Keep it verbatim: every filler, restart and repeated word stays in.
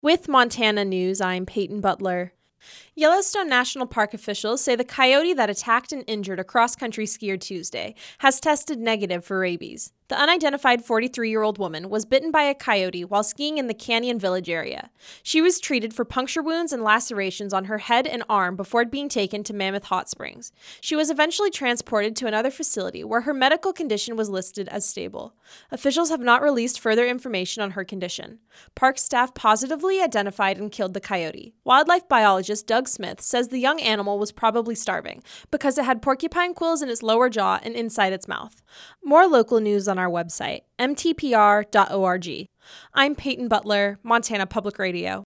With Montana News, I'm Peyton Butler. Yellowstone National Park officials say the coyote that attacked and injured a cross-country skier Tuesday has tested negative for rabies. The unidentified forty-three-year-old woman was bitten by a coyote while skiing in the Canyon Village area. She was treated for puncture wounds and lacerations on her head and arm before being taken to Mammoth Hot Springs. She was eventually transported to another facility where her medical condition was listed as stable. Officials have not released further information on her condition. Park staff positively identified and killed the coyote. Wildlife biologist Doug Smith says the young animal was probably starving because it had porcupine quills in its lower jaw and inside its mouth. More local news on our website, m t p r dot org. I'm Peyton Butler, Montana Public Radio.